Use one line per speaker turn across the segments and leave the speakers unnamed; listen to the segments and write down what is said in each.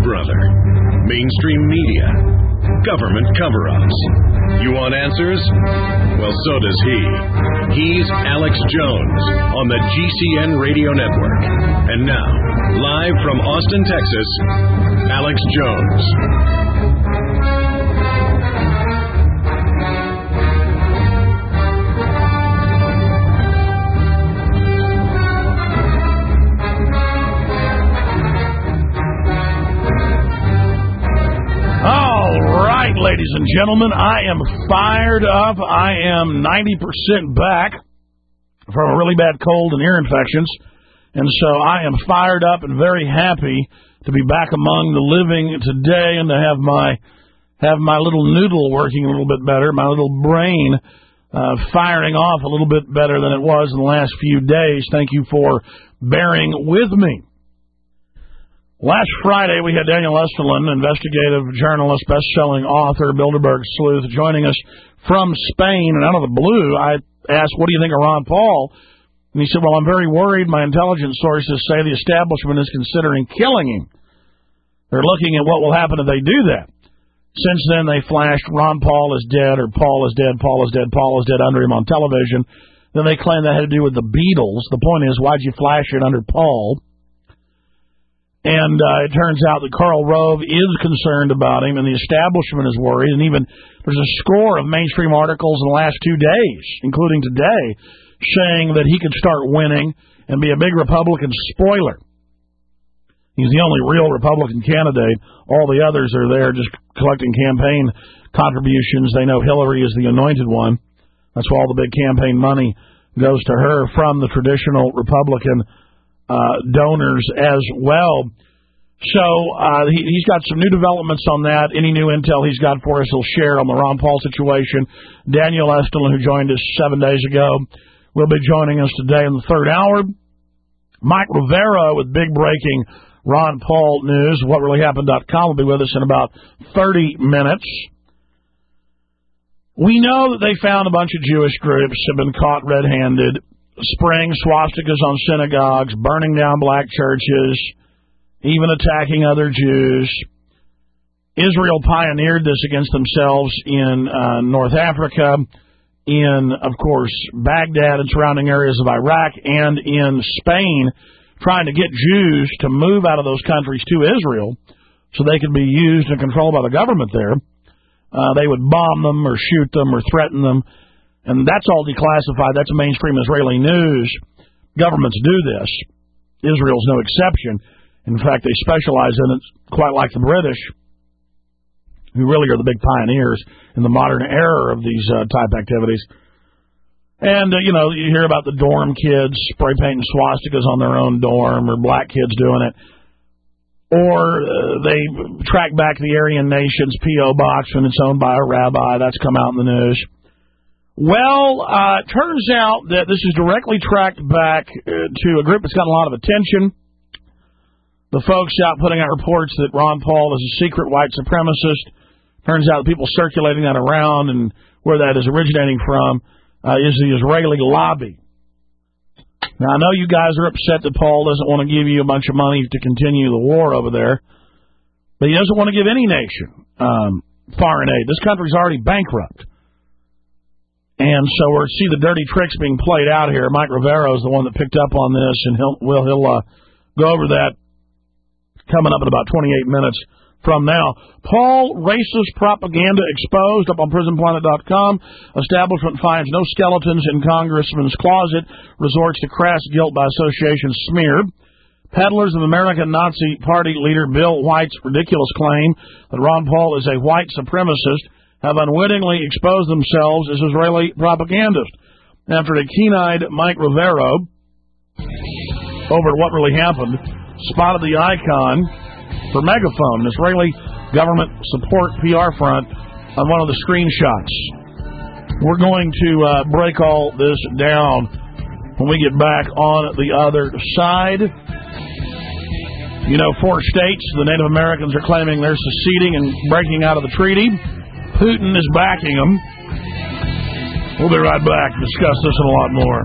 Brother. Mainstream media. Government cover-ups. You want answers? Well, so does he. He's Alex Jones on the GCN Radio Network. And now, live from Austin, Texas, Alex Jones.
Ladies and gentlemen, I am fired up. I am 90% back from a really bad cold and ear infections. And so I am fired up and very happy to be back among the living today and to have my little noodle working a little bit better, my little brain firing off a little bit better than it was in the last few days. Thank you for bearing with me. Last Friday, we had Daniel Estulin, investigative journalist, best-selling author, Bilderberg sleuth, joining us from Spain. And out of the blue, I asked, what do you think of Ron Paul? And he said, well, I'm very worried. My intelligence sources say the establishment is considering killing him. They're looking at what will happen if they do that. Since then, they flashed Ron Paul is dead, or Paul is dead, Paul is dead, Paul is dead under him on television. Then they claim that had to do with the Beatles. The point is, why'd you flash it under Paul? And it turns out that Karl Rove is concerned about him, and the establishment is worried. And even there's a score of mainstream articles in the last 2 days, including today, saying that he could start winning and be a big Republican spoiler. He's the only real Republican candidate. All the others are there just collecting campaign contributions. They know Hillary is the anointed one. That's why all the big campaign money goes to her from the traditional Republican donors as well. So he's got some new developments on that. Any new intel he's got for us, he'll share on the Ron Paul situation. Daniel Estulin, who joined us 7 days ago, will be joining us today in the third hour. Mike Rivera with big breaking Ron Paul news. WhatReallyHappened.com will be with us in about 30 minutes. We know that they found a bunch of Jewish groups have been caught red-handed, spraying swastikas on synagogues, burning down black churches, even attacking other Jews. Israel pioneered this against themselves in North Africa, in, of course, Baghdad and surrounding areas of Iraq, and in Spain, trying to get Jews to move out of those countries to Israel so they could be used and controlled by the government there. They would bomb them or shoot them or threaten them. And that's all declassified. That's mainstream Israeli news. Governments do this. Israel's no exception. In fact, they specialize in it quite like the British, who really are the big pioneers in the modern era of these type activities. And, you hear about the dorm kids spray painting swastikas on their own dorm, or black kids doing it. Or they track back the Aryan Nations P.O. box when it's owned by a rabbi. That's come out in the news. Well, it turns out that this is directly tracked back to a group that's gotten a lot of attention. The folks out putting out reports that Ron Paul is a secret white supremacist. Turns out the people circulating that around and where that is originating from is the Israeli lobby. Now, I know you guys are upset that Paul doesn't want to give you a bunch of money to continue the war over there, but he doesn't want to give any nation foreign aid. This country's already bankrupt. And so we're see the dirty tricks being played out here. Mike Rivera is the one that picked up on this, and he'll go over that coming up in about 28 minutes from now. Paul, racist propaganda exposed, up on PrisonPlanet.com. Establishment finds no skeletons in Congressman's closet. Resorts to crass guilt by association smear. Peddlers of American Nazi Party leader Bill White's ridiculous claim that Ron Paul is a white supremacist have unwittingly exposed themselves as Israeli propagandists. After a keen-eyed Mike Rivera, over at What Really Happened, spotted the icon for Megaphone, an Israeli government support PR front, on one of the screenshots. We're going to break all this down when we get back on the other side. 4 states, the Native Americans are claiming they're seceding and breaking out of the treaty. Putin is backing them. We'll be right back to discuss this and a lot more.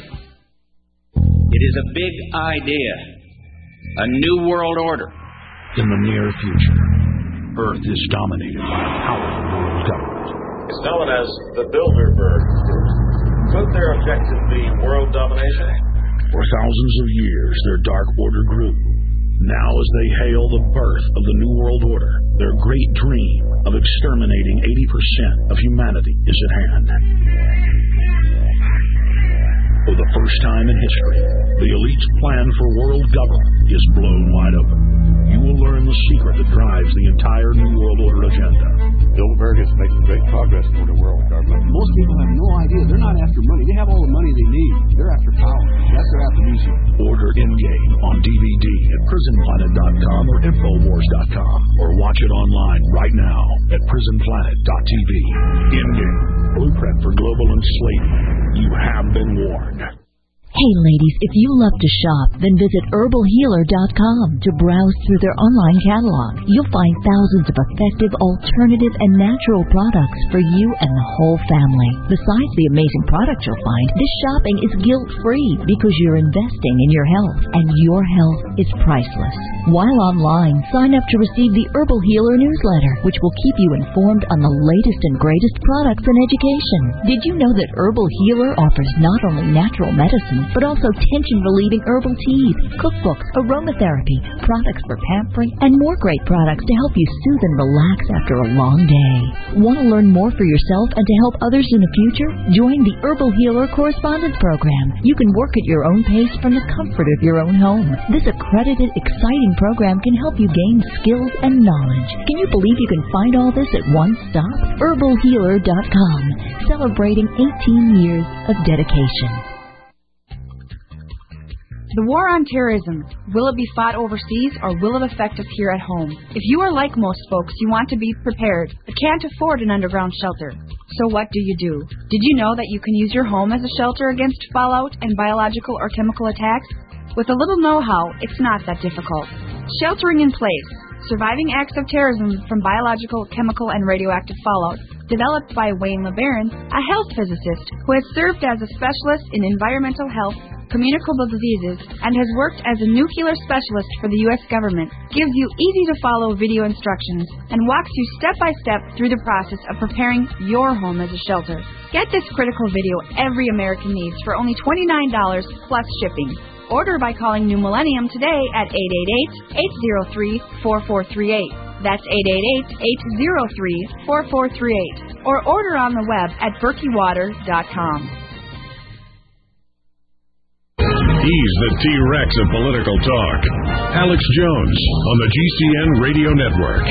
It is a big idea, a new world order,
In the near future, Earth is dominated by a powerful world government.
It's known as the Bilderberg Group. Could their objective be world domination?
For thousands of years, their Dark Order grew. Now, as they hail the birth of the New World Order, their great dream of exterminating 80% of humanity is at hand. For the first time in history, the elite's plan for world government is blown wide open. You will learn the secret that drives the entire New World Order agenda.
Bilderberg is making great progress toward a world government.
Most people have no idea. They're not after money. They have all the money they need. They're after power. That's their attribution.
Order Endgame on DVD at prisonplanet.com or Infowars.com, or watch it online right now at prisonplanet.tv. Endgame, blueprint for global enslavement. You have been warned.
Hey ladies, if you love to shop, then visit herbalhealer.com to browse through their online catalog. You'll find thousands of effective, alternative, and natural products for you and the whole family. Besides the amazing products you'll find, this shopping is guilt-free because you're investing in your health, and your health is priceless. While online, sign up to receive the Herbal Healer newsletter, which will keep you informed on the latest and greatest products and education. Did you know that Herbal Healer offers not only natural medicine, but also tension-relieving herbal teas, cookbooks, aromatherapy, products for pampering, and more great products to help you soothe and relax after a long day. Want to learn more for yourself and to help others in the future? Join the Herbal Healer Correspondence Program. You can work at your own pace from the comfort of your own home. This accredited, exciting program can help you gain skills and knowledge. Can you believe you can find all this at one stop? herbalhealer.com, celebrating 18 years of dedication.
The war on terrorism, will it be fought overseas or will it affect us here at home? If you are like most folks, you want to be prepared, but can't afford an underground shelter. So what do? Did you know that you can use your home as a shelter against fallout and biological or chemical attacks? With a little know-how, it's not that difficult. Sheltering in place, surviving acts of terrorism from biological, chemical, and radioactive fallout, developed by Wayne LeBaron, a health physicist who has served as a specialist in environmental health, communicable diseases, and has worked as a nuclear specialist for the U.S. government, gives you easy-to-follow video instructions and walks you step-by-step through the process of preparing your home as a shelter. Get this critical video every American needs for only $29 plus shipping. Order by calling New Millennium today at 888-803-4438. That's 888-803-4438. Or order on the web at berkeywater.com.
He's the T-Rex of political talk. Alex Jones on the GCN Radio Network.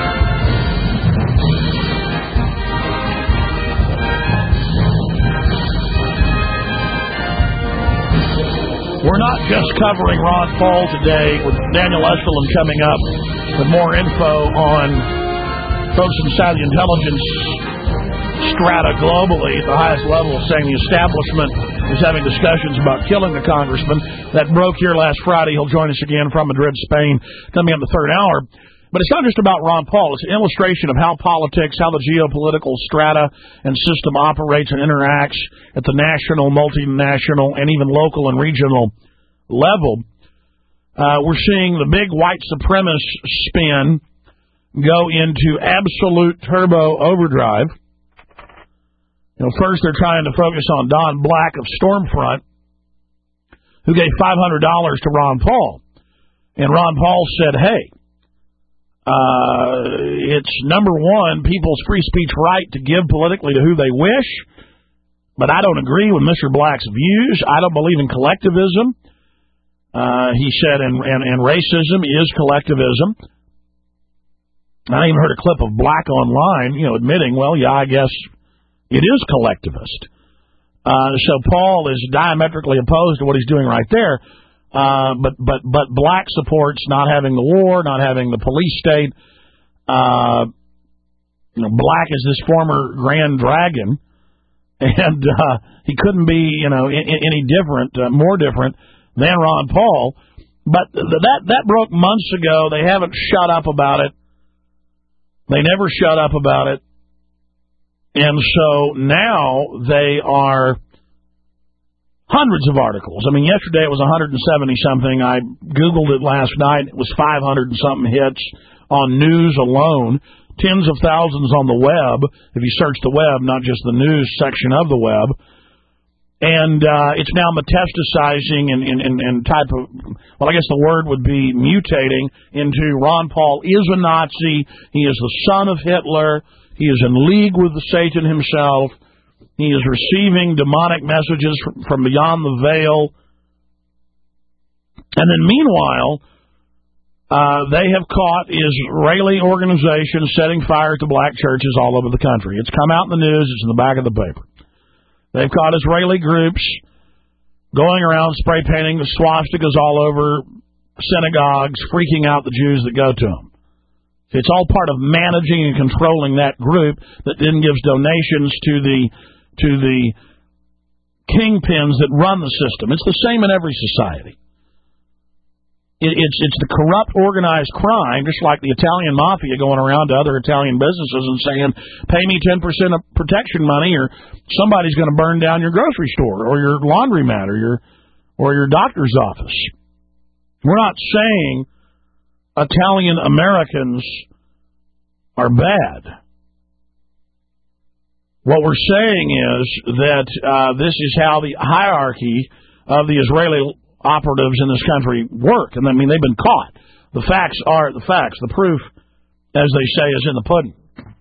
We're not just covering Ron Paul today, with Daniel Estulin coming up with more info on folks inside the intelligence strata globally at the highest level, saying the establishment is having discussions about killing the congressman. That broke here last Friday. He'll join us again from Madrid, Spain, coming up in the third hour. But it's not just about Ron Paul. It's an illustration of how politics, how the geopolitical strata and system operates and interacts at the national, multinational, and even local and regional level. We're seeing the big white supremacist spin go into absolute turbo overdrive. First they're trying to focus on Don Black of Stormfront, who gave $500 to Ron Paul. And Ron Paul said, hey, it's number one, people's free speech right to give politically to who they wish, but I don't agree with Mr. Black's views. I don't believe in collectivism. He said, and racism is collectivism. I even heard a clip of Black online, admitting, well, yeah, I guess it is collectivist. So Paul is diametrically opposed to what he's doing right there. But Black supports not having the war, not having the police state. Black is this former Grand Dragon, and he couldn't be, any different, more different than Ron Paul. But that broke months ago. They haven't shut up about it. They never shut up about it. And so now they are Hundreds of articles. I mean, yesterday it was 170-something. I Googled it last night. It was 500 and something hits on news alone. Tens of thousands on the web, if you search the web, not just the news section of the web. And it's now metastasizing and type of, well, I guess the word would be mutating into Ron Paul is a Nazi. He is the son of Hitler. He is in league with Satan himself. He is receiving demonic messages from beyond the veil. And then meanwhile, they have caught Israeli organizations setting fire to black churches all over the country. It's come out in the news. It's in the back of the paper. They've caught Israeli groups going around spray painting the swastikas all over synagogues, freaking out the Jews that go to them. It's all part of managing and controlling that group that then gives donations to the kingpins that run the system. It's the same in every society. It's the corrupt organized crime, just like the Italian mafia going around to other Italian businesses and saying, pay me 10% of protection money or somebody's going to burn down your grocery store or your laundromat or your doctor's office. We're not saying Italian Americans are bad. What we're saying is that this is how the hierarchy of the Israeli operatives in this country work. And I mean, they've been caught. The facts are the facts. The proof, as they say, is in the pudding.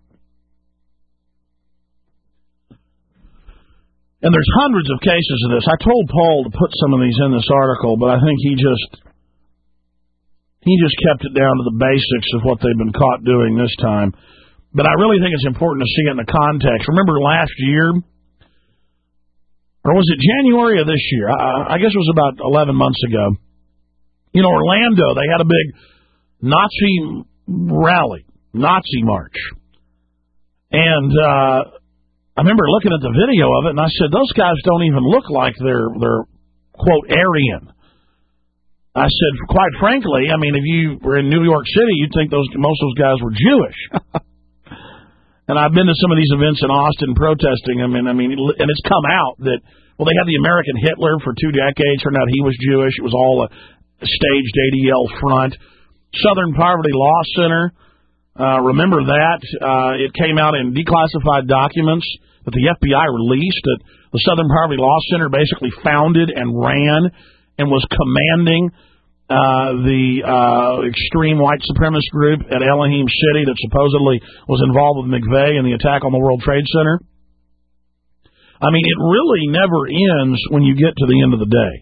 And there's hundreds of cases of this. I told Paul to put some of these in this article, but I think he just kept it down to the basics of what they've been caught doing this time. But I really think it's important to see it in the context. Remember last year, or was it January of this year? I guess it was about 11 months ago. You know, Orlando, they had a big Nazi rally, Nazi march. And I remember looking at the video of it, and I said, those guys don't even look like they're quote, Aryan. I said, quite frankly, I mean, if you were in New York City, you'd think most of those guys were Jewish. And I've been to some of these events in Austin protesting them, and it's come out that, well, they had the American Hitler for 2 decades. Turned out he was Jewish. It was all a staged ADL front. Southern Poverty Law Center, remember that? It came out in declassified documents that the FBI released that the Southern Poverty Law Center basically founded and ran and was commanding the extreme white supremacist group at Elohim City that supposedly was involved with McVeigh and the attack on the World Trade Center. I mean, it really never ends when you get to the end of the day.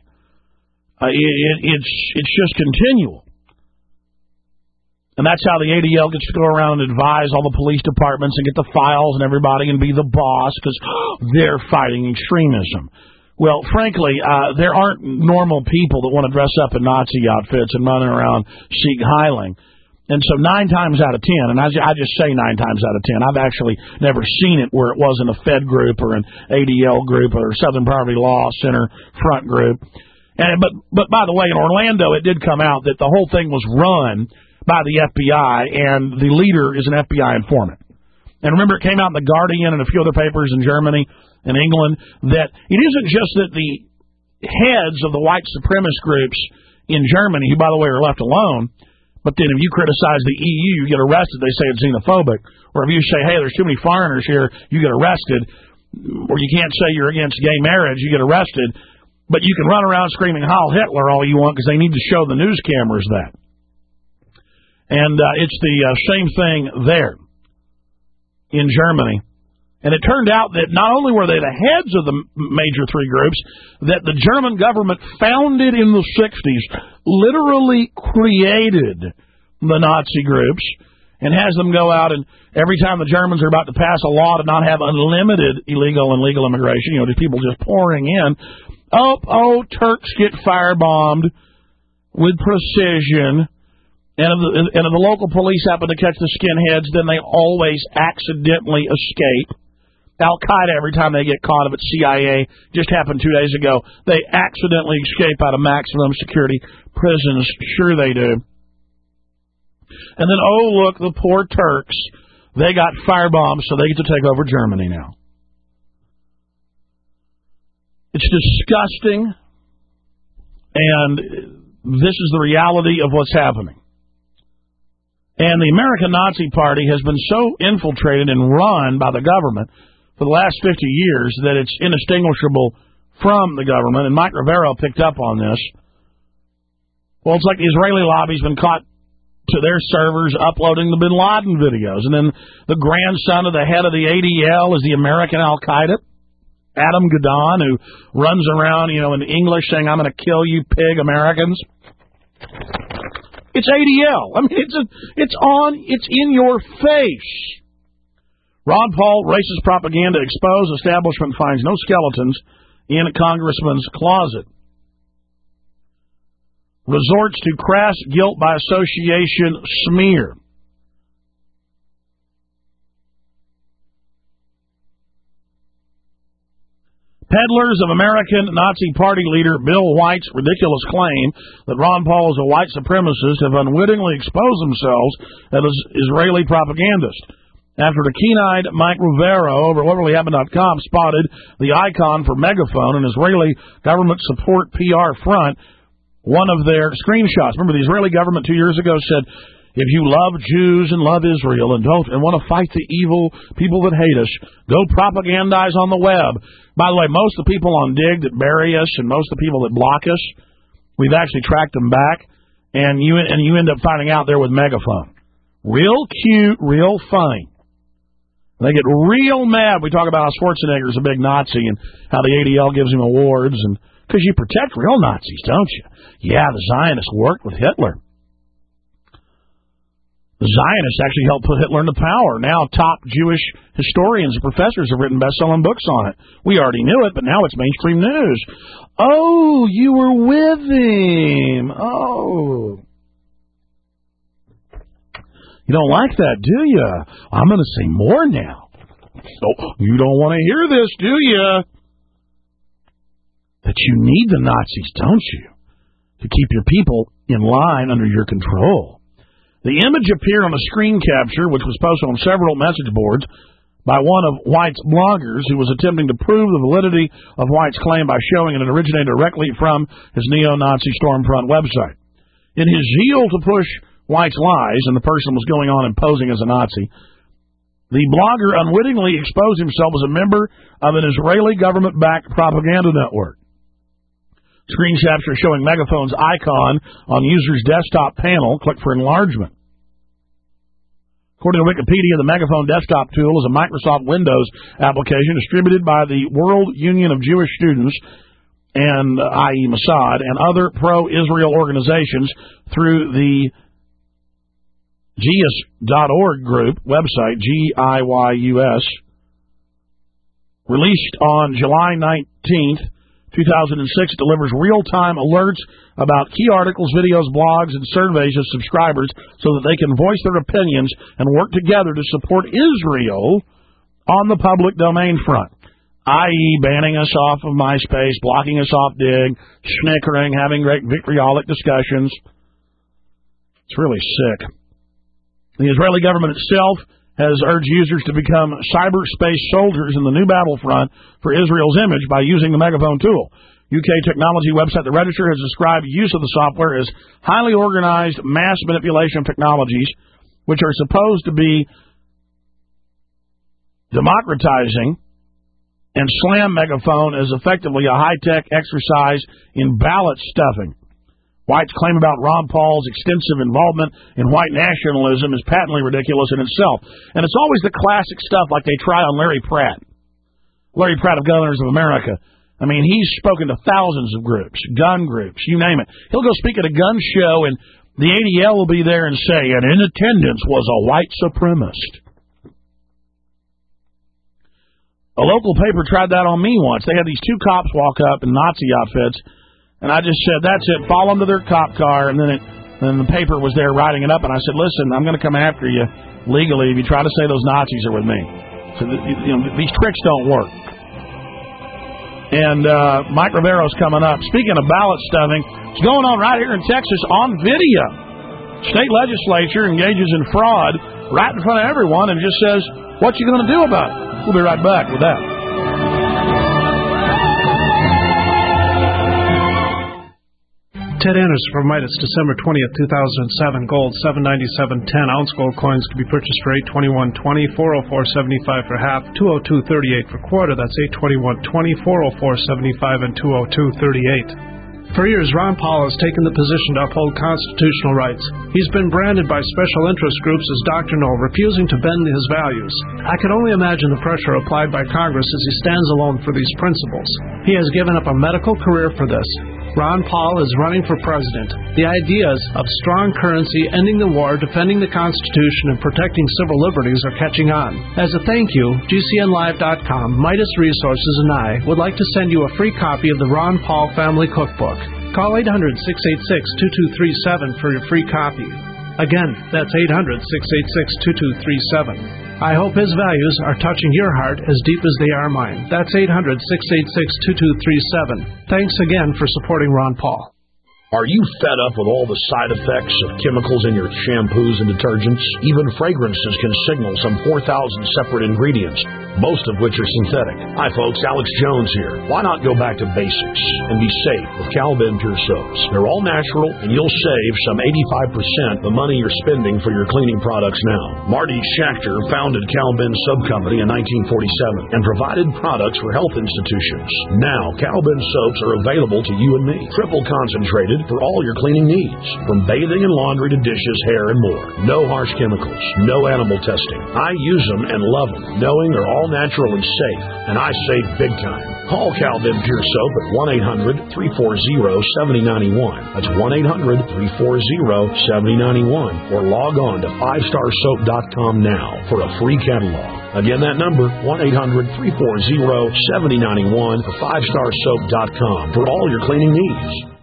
It's just continual. And that's how the ADL gets to go around and advise all the police departments and get the files and everybody and be the boss because they're fighting extremism. Well, frankly, there aren't normal people that want to dress up in Nazi outfits and running around Sieg Heiling. And so 9 times out of 10, and I just say 9 times out of 10, I've actually never seen it where it wasn't a Fed group or an ADL group or a Southern Poverty Law Center front group. But by the way, in Orlando, it did come out that the whole thing was run by the FBI, and the leader is an FBI informant. And remember, it came out in The Guardian and a few other papers in Germany and England that it isn't just that the heads of the white supremacist groups in Germany, who, by the way, are left alone, but then if you criticize the EU, you get arrested. They say it's xenophobic. Or if you say, hey, there's too many foreigners here, you get arrested. Or you can't say you're against gay marriage, you get arrested. But you can run around screaming Heil Hitler all you want because they need to show the news cameras that. And it's the same thing there in Germany. And it turned out that not only were they the heads of the major 3 groups, that the German government founded in the 60s, literally created the Nazi groups and has them go out and every time the Germans are about to pass a law to not have unlimited illegal and legal immigration, you know, these people just pouring in, Turks get firebombed with precision. And if the local police happen to catch the skinheads, then they always accidentally escape. Al-Qaeda, every time they get caught, if it's CIA, just happened 2 days ago, they accidentally escape out of maximum security prisons. Sure they do. And then, look, the poor Turks, they got firebombed, so they get to take over Germany now. It's disgusting, and this is the reality of what's happening. And the American Nazi Party has been so infiltrated and run by the government for the last 50 years that it's indistinguishable from the government, and Mike Rivero picked up on this. Well, it's like the Israeli lobby's been caught to their servers uploading the Bin Laden videos, and then the grandson of the head of the ADL is the American Al-Qaeda, Adam Gadon, who runs around, in English saying, "I'm going to kill you, pig Americans." It's ADL. I mean, it's in your face. Ron Paul, racist propaganda exposed. Establishment finds no skeletons in a congressman's closet. Resorts to crass guilt by association smear. Peddlers of American Nazi Party leader Bill White's ridiculous claim that Ron Paul is a white supremacist have unwittingly exposed themselves as Israeli propagandists. After the keen-eyed Mike Rivero over at WhatReallyHappened.com spotted the icon for Megaphone, an Israeli government support PR front, one of their screenshots. Remember, the Israeli government 2 years ago said, if you love Jews and love Israel and want to fight the evil people that hate us, go propagandize on the web. By the way, most of the people on Dig that bury us and most of the people that block us, we've actually tracked them back, and you end up finding out they're with Megaphone. Real cute, real funny. They get real mad. We talk about how Schwarzenegger's a big Nazi and how the ADL gives him awards, and because you protect real Nazis, don't you? Yeah, the Zionists worked with Hitler. The Zionists actually helped put Hitler into power. Now top Jewish historians and professors have written best-selling books on it. We already knew it, but now it's mainstream news. Oh, you were with him. Oh. You don't like that, do you? I'm going to say more now. Oh, you don't want to hear this, do you? That you need the Nazis, don't you? To keep your people in line under your control. The image appeared on a screen capture, which was posted on several message boards by one of White's bloggers who was attempting to prove the validity of White's claim by showing it originated directly from his neo-Nazi Stormfront website. In his zeal to push White's lies, and the person was going on and posing as a Nazi, the blogger unwittingly exposed himself as a member of an Israeli government-backed propaganda network. Screen capture showing Megaphone's icon on user's desktop panel. Click for enlargement. According to Wikipedia, the Megaphone desktop tool is a Microsoft Windows application distributed by the World Union of Jewish Students, and i.e. Mossad, and other pro-Israel organizations through the GIUS.org group website, GIYUS, released on July 19th, 2006, delivers real-time alerts about key articles, videos, blogs, and surveys of subscribers so that they can voice their opinions and work together to support Israel on the public domain front, i.e. banning us off of MySpace, blocking us off Dig, snickering, having great vitriolic discussions. It's really sick. The Israeli government itself has urged users to become cyberspace soldiers in the new battlefront for Israel's image by using the Megaphone tool. UK technology website The Register has described use of the software as highly organized mass manipulation technologies, which are supposed to be democratizing, and slam Megaphone as effectively a high-tech exercise in ballot stuffing. White's claim about Ron Paul's extensive involvement in white nationalism is patently ridiculous in itself. And it's always the classic stuff like they try on Larry Pratt. Larry Pratt of Governors of America. I mean, he's spoken to thousands of groups, gun groups, you name it. He'll go speak at a gun show, and the ADL will be there and say, and in attendance was a white supremacist. A local paper tried that on me once. They had these two cops walk up in Nazi outfits, and I just said, that's it, fall into their cop car, and then the paper was there writing it up, and I said, listen, I'm going to come after you legally if you try to say those Nazis are with me. So these tricks don't work. And Mike Rivero's coming up. Speaking of ballot stuffing, it's going on right here in Texas on video. State legislature engages in fraud right in front of everyone and just says, what you going to do about it? We'll be right back with that.
Ted Anderson from Midas, December 20th, 2007. Gold, $797.10. Ounce gold coins can be purchased for $821.20, $404.75 for half, $202.38 for quarter. That's $821.20, $404.75, and $202.38. For years, Ron Paul has taken the position to uphold constitutional rights. He's been branded by special interest groups as doctrinal, refusing to bend his values. I can only imagine the pressure applied by Congress as he stands alone for these principles. He has given up a medical career for this. Ron Paul is running for president. The ideas of strong currency, ending the war, defending the Constitution, and protecting civil liberties are catching on. As a thank you, GCNlive.com, Midas Resources, and I would like to send you a free copy of the Ron Paul Family Cookbook. Call 800-686-2237 for your free copy. Again, that's 800-686-2237. I hope his values are touching your heart as deep as they are mine. That's 800-686-2237. Thanks again for supporting Ron Paul.
Are you fed up with all the side effects of chemicals in your shampoos and detergents? Even fragrances can signal some 4,000 separate ingredients, most of which are synthetic. Hi folks, Alex Jones here. Why not go back to basics and be safe with Cal-Ben Pure Soaps? They're all natural, and you'll save some 85% the money you're spending for your cleaning products now. Marty Schachter founded Cal-Ben Soap Company in 1947 and provided products for health institutions. Now, Cal-Ben soaps are available to you and me, triple concentrated for all your cleaning needs, from bathing and laundry to dishes, hair, and more. No harsh chemicals, no animal testing. I use them and love them, knowing they're all natural and safe, and I save big time. Call Cal-Ben Pure Soap at 1-800-340-7091. That's 1-800-340-7091, or log on to 5starsoap.com now for a free catalog. Again, that number, 1-800-340-7091 or 5starsoap.com for all your cleaning needs.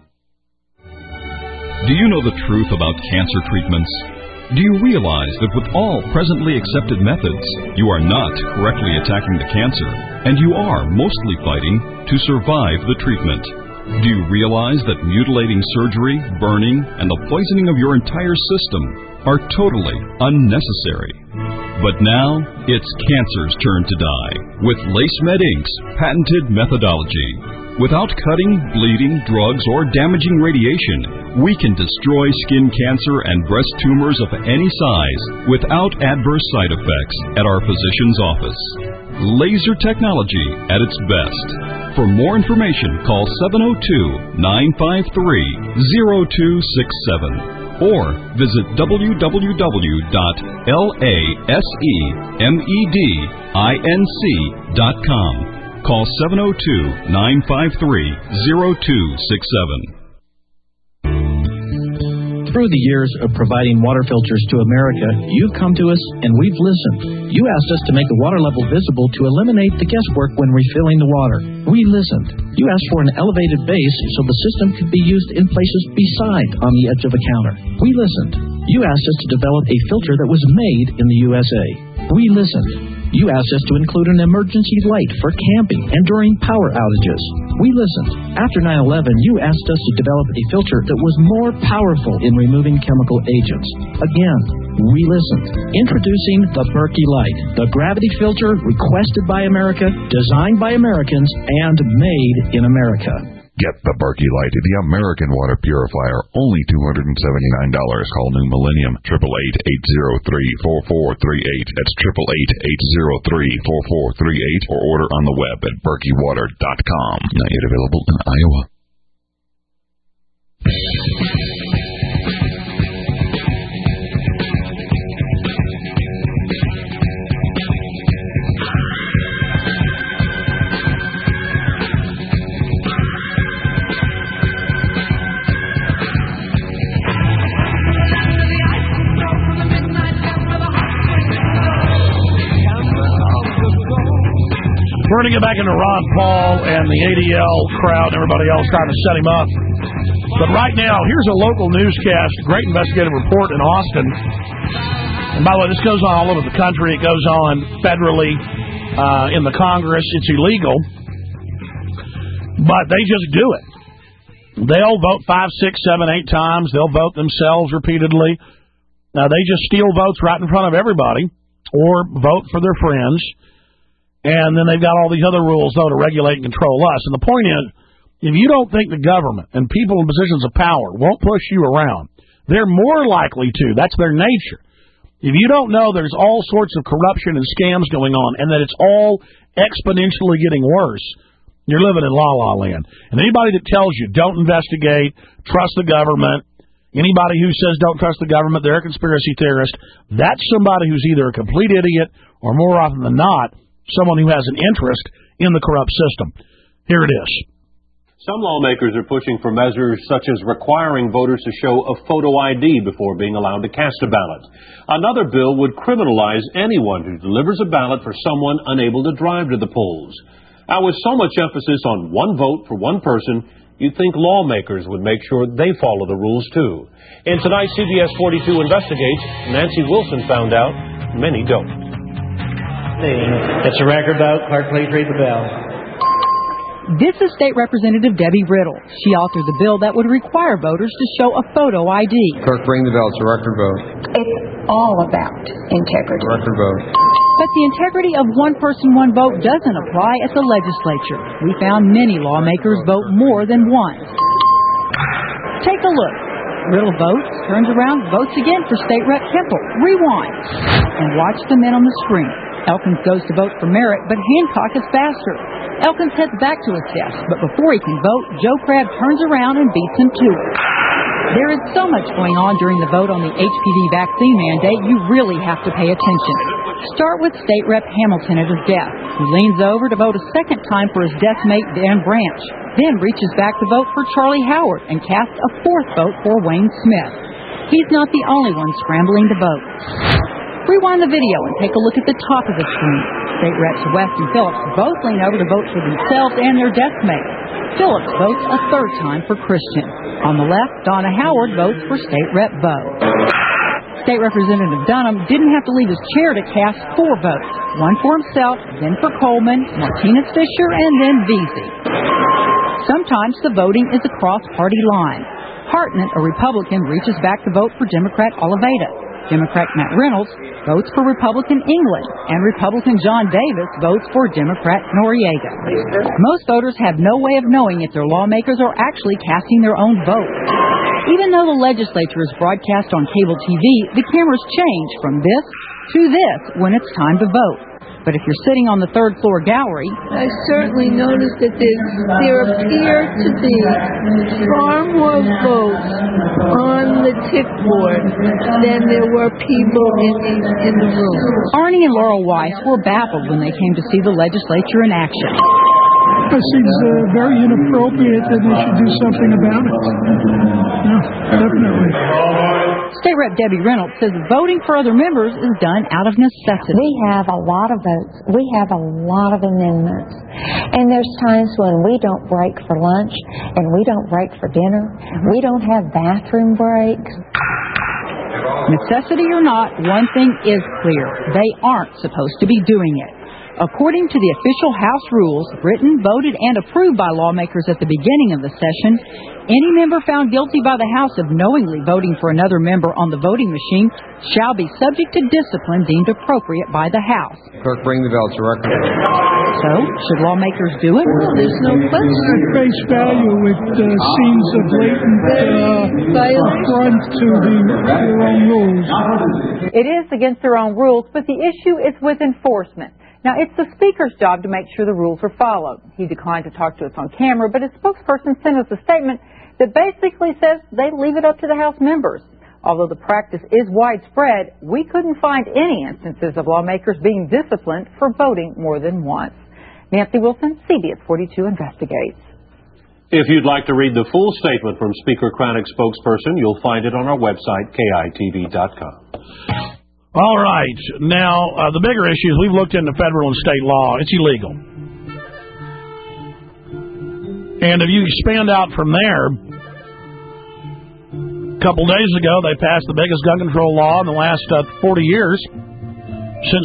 Do you know the truth about cancer treatments? Do you realize that with all presently accepted methods, you are not correctly attacking the cancer, and you are mostly fighting to survive the treatment? Do you realize that mutilating surgery, burning, and the poisoning of your entire system are totally unnecessary? But now, it's cancer's turn to die with LaceMed Inc.'s patented methodology. Without cutting, bleeding, drugs, or damaging radiation, we can destroy skin cancer and breast tumors of any size without adverse side effects at our physician's office. Laser technology at its best. For more information, call 702-953-0267 or visit www.lasemedinc.com. Call 702-953-0267.
Through the years of providing water filters to America, you've come to us and we've listened. You asked us to make the water level visible to eliminate the guesswork when refilling the water. We listened. You asked for an elevated base so the system could be used in places beside on the edge of a counter. We listened. You asked us to develop a filter that was made in the USA. We listened. You asked us to include an emergency light for camping and during power outages. We listened. After 9/11, you asked us to develop a filter that was more powerful in removing chemical agents. Again, we listened. Introducing the Berkey Light, the gravity filter requested by America, designed by Americans, and made in America.
Get the Berkey Light, the American water purifier, only $279. Call New Millennium, 888-803-4438. That's 888-803-4438, or order on the web at BerkeyWater.com. Not yet available in Iowa.
We're going to get back into Ron Paul and the ADL crowd and everybody else trying to set him up. But right now, here's a local newscast, a great investigative report in Austin. And by the way, this goes on all over the country. It goes on federally in the Congress. It's illegal. But they just do it. They'll vote 5, 6, 7, 8 times. They'll vote themselves repeatedly. They just steal votes right in front of everybody or vote for their friends. And then they've got all these other rules, though, to regulate and control us. And the point is, If you don't think the government and people in positions of power won't push you around, they're more likely to. That's their nature. If you don't know there's all sorts of corruption and scams going on and that it's all exponentially getting worse, you're living in la-la land. And anybody that tells you don't investigate, trust the government, anybody who says don't trust the government, they're a conspiracy theorist, that's somebody who's either a complete idiot or, more often than not, someone who has an interest in the corrupt system. Here it is.
Some lawmakers are pushing for measures such as requiring voters to show a photo ID before being allowed to cast a ballot. Another bill would criminalize anyone who delivers a ballot for someone unable to drive to the polls. Now, with so much emphasis on one vote for one person, you'd think lawmakers would make sure they follow the rules, too. In tonight's CBS 42 Investigates, Nancy Wilson found out many don't.
It's a record vote. Clerk, please read the bill.
This is State Representative Debbie Riddle. She authored the bill that would require voters to show a photo ID.
Clerk, ring the bell. It's a record vote.
It's all about integrity.
Record vote.
But the integrity of one person, one vote doesn't apply at the legislature. We found many lawmakers vote more than once. Take a look. Riddle votes, turns around, votes again for State Rep. Hempel. Rewind. And watch the men on the screen. Elkins goes to vote for Merritt, but Hancock is faster. Elkins heads back to his desk, but before he can vote, Joe Crabb turns around and beats him to it. There is so much going on during the vote on the HPV vaccine mandate, you really have to pay attention. Start with State Rep. Hamilton at his desk, who leans over to vote a second time for his desk mate, Dan Branch, then reaches back to vote for Charlie Howard and casts a fourth vote for Wayne Smith. He's not the only one scrambling to vote. Rewind the video and take a look at the top of the screen. State Reps West and Phillips both lean over to vote for themselves and their desk mate. Phillips votes a third time for Christian. On the left, Donna Howard votes for State Rep. Bowe. State Representative Dunham didn't have to leave his chair to cast 4 votes. One for himself, then for Coleman, Martinez Fisher, and then Veazey. Sometimes the voting is across party lines. Hartnett, a Republican, reaches back to vote for Democrat Oliveira. Democrat Matt Reynolds votes for Republican England, and Republican John Davis votes for Democrat Noriega. Most voters have no way of knowing if their lawmakers are actually casting their own vote. Even though the legislature is broadcast on cable TV, the cameras change from this to this when it's time to vote. But if you're sitting on the third-floor gallery...
I certainly noticed that there appear to be far more votes on the tick board than there were people in the room.
Arnie and Laurel Weiss were baffled when they came to see the legislature in action.
It seems very inappropriate that they should do something about it. Yeah, definitely.
State Rep. Debbie Reynolds says voting for other members is done out of necessity.
We have a lot of votes. We have a lot of amendments. And there's times when we don't break for lunch and we don't break for dinner. We don't have bathroom breaks.
Necessity or not, one thing is clear. They aren't supposed to be doing it. According to the official House rules, written, voted, and approved by lawmakers at the beginning of the session, any member found guilty by the House of knowingly voting for another member on the voting machine shall be subject to discipline deemed appropriate by the House.
Clerk, ring the bell. It's a record.
So, should lawmakers do it?
Well, there's no question.
At face value, it seems a blatant affront to their own rules.
It is against their own rules, but the issue is with enforcement. Now, it's the Speaker's job to make sure the rules are followed. He declined to talk to us on camera, but his spokesperson sent us a statement that basically says they leave it up to the House members. Although the practice is widespread, we couldn't find any instances of lawmakers being disciplined for voting more than once. Nancy Wilson, CBS 42 Investigates.
If you'd like to read the full statement from Speaker Cranach's spokesperson, you'll find it on our website, KITV.com.
All right. Now, the bigger issue is we've looked into federal and state law. It's illegal. And if you expand out from there, a couple days ago, they passed the biggest gun control law in the last 40 years, since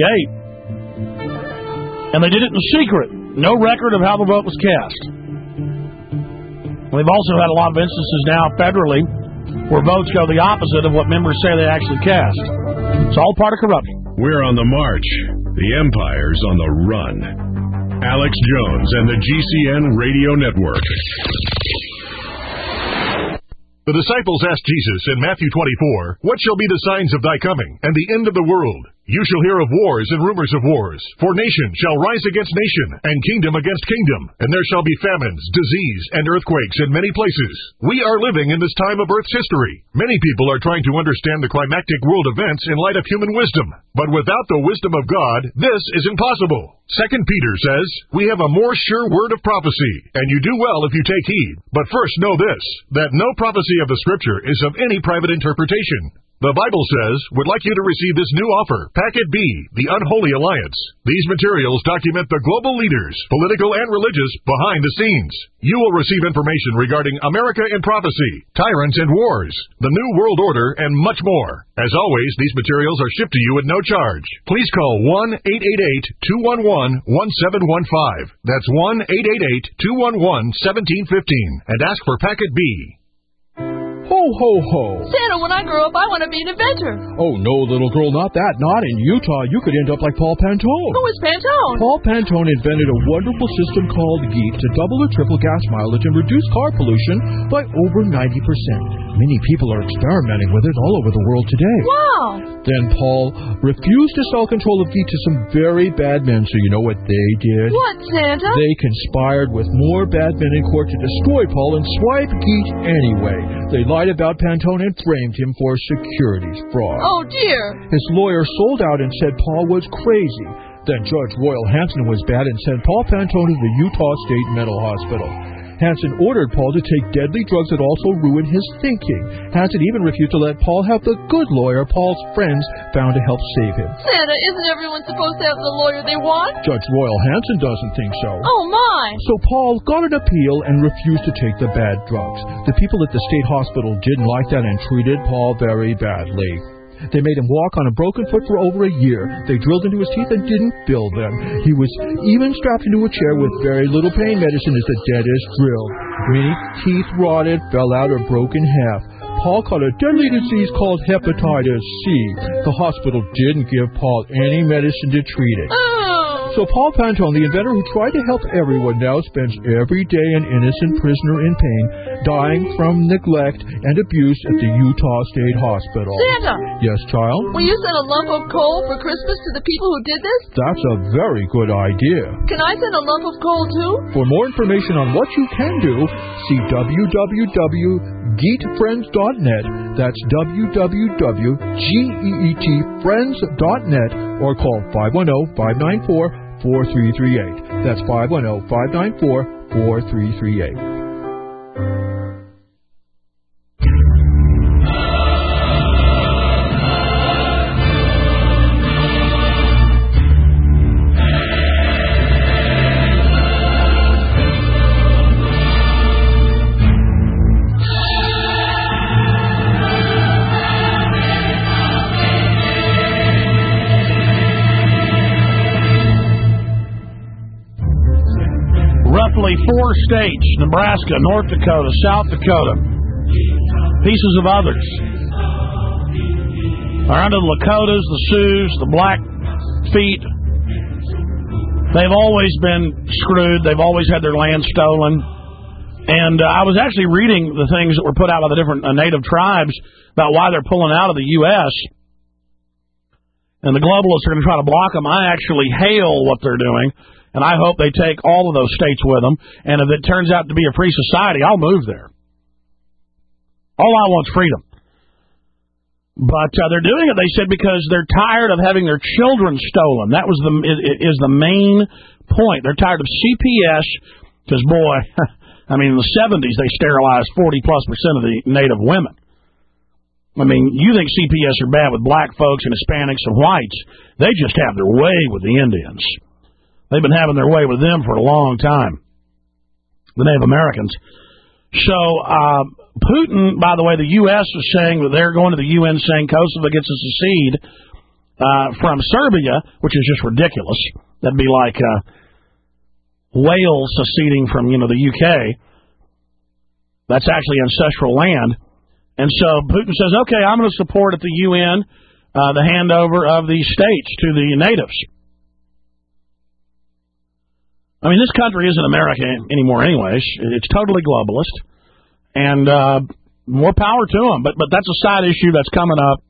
68. And they did it in secret. No record of how the vote was cast. We've also had a lot of instances now federally where votes go the opposite of what members say they actually cast. It's all part of corruption.
We're on the march. The empire's on the run. Alex Jones and the GCN Radio Network.
The disciples asked Jesus in Matthew 24, "What shall be the signs of thy coming and the end of the world? You shall hear of wars and rumors of wars. For nation shall rise against nation, and kingdom against kingdom, and there shall be famines, disease, and earthquakes in many places." We are living in this time of Earth's history. Many people are trying to understand the climactic world events in light of human wisdom. But without the wisdom of God, this is impossible. 2 Peter says, "We have a more sure word of prophecy, and you do well if you take heed. But first know this, that no prophecy of the Scripture is of any private interpretation." The Bible says, "Would like you to receive this new offer, Packet B, the Unholy Alliance." These materials document the global leaders, political and religious, behind the scenes. You will receive information regarding America in prophecy, tyrants and wars, the New World Order, and much more. As always, these materials are shipped to you at no charge. Please call 1-888-211-1715. That's 1-888-211-1715 and ask for Packet B.
Ho, ho, ho.
Santa, when I grow up, I want to be an inventor.
Oh, no, little girl, not that. Not in Utah. You could end up like Paul Pantone.
Who is Pantone?
Paul Pantone invented a wonderful system called GEET to double or triple gas mileage and reduce car pollution by over 90%. Many people are experimenting with it all over the world today.
Wow.
Then Paul refused to sell control of GEET to some very bad men, so you know what they did?
What, Santa?
They conspired with more bad men in court to destroy Paul and swipe GEET anyway. They lied about Pantone and framed him for securities fraud.
Oh, dear.
His lawyer sold out and said Paul was crazy. Then Judge Royal Hansen was bad and sent Paul Pantone to the Utah State Mental Hospital. Hansen ordered Paul to take deadly drugs that also ruined his thinking. Hansen even refused to let Paul have the good lawyer Paul's friends found to help save him.
Santa, isn't everyone supposed to have the lawyer they want?
Judge Royal Hansen doesn't think so.
Oh, my.
So Paul got an appeal and refused to take the bad drugs. The people at the state hospital didn't like that and treated Paul very badly. They made him walk on a broken foot for over a year. They drilled into his teeth and didn't fill them. He was even strapped into a chair with very little pain medicine as the deadest drill. When his teeth rotted, fell out, or broke in half. Paul caught a deadly disease called hepatitis C. The hospital didn't give Paul any medicine to treat it. So Paul Pantone, the inventor who tried to help everyone, now spends every day an innocent prisoner in pain, dying from neglect and abuse at the Utah State Hospital.
Santa!
Yes, child?
Will you send a lump of coal for Christmas to the people who did this?
That's a very good idea.
Can I send a lump of coal, too?
For more information on what you can do, see www.geetfriends.net. That's www.geetfriends.net or call 510-594-4338. That's 510-594-4338.
Roughly 4 states, Nebraska, North Dakota, South Dakota, pieces of others, are under the Lakotas, the Sioux, the Blackfeet. They've always been screwed. They've always had their land stolen. And I was actually reading the things that were put out by the different native tribes about why they're pulling out of the U.S., and the globalists are going to try to block them. I actually hail what they're doing, and I hope they take all of those states with them. And if it turns out to be a free society, I'll move there. All I want is freedom. But they're doing it, they said, because they're tired of having their children stolen. That was is the main point. They're tired of CPS, because, boy, I mean, in the 70s, they sterilized 40+% of the native women. I mean, you think CPS are bad with black folks and Hispanics and whites. They just have their way with the Indians. They've been having their way with them for a long time, the Native Americans. So Putin, by the way, the U.S. is saying that they're going to the UN saying Kosovo gets to secede from Serbia, which is just ridiculous. That'd be like Wales seceding from, the UK. That's actually ancestral land. And so Putin says, okay, I'm going to support at the UN the handover of these states to the natives. I mean, this country isn't America anymore anyways. It's totally globalist. And more power to them. But that's a side issue that's coming up.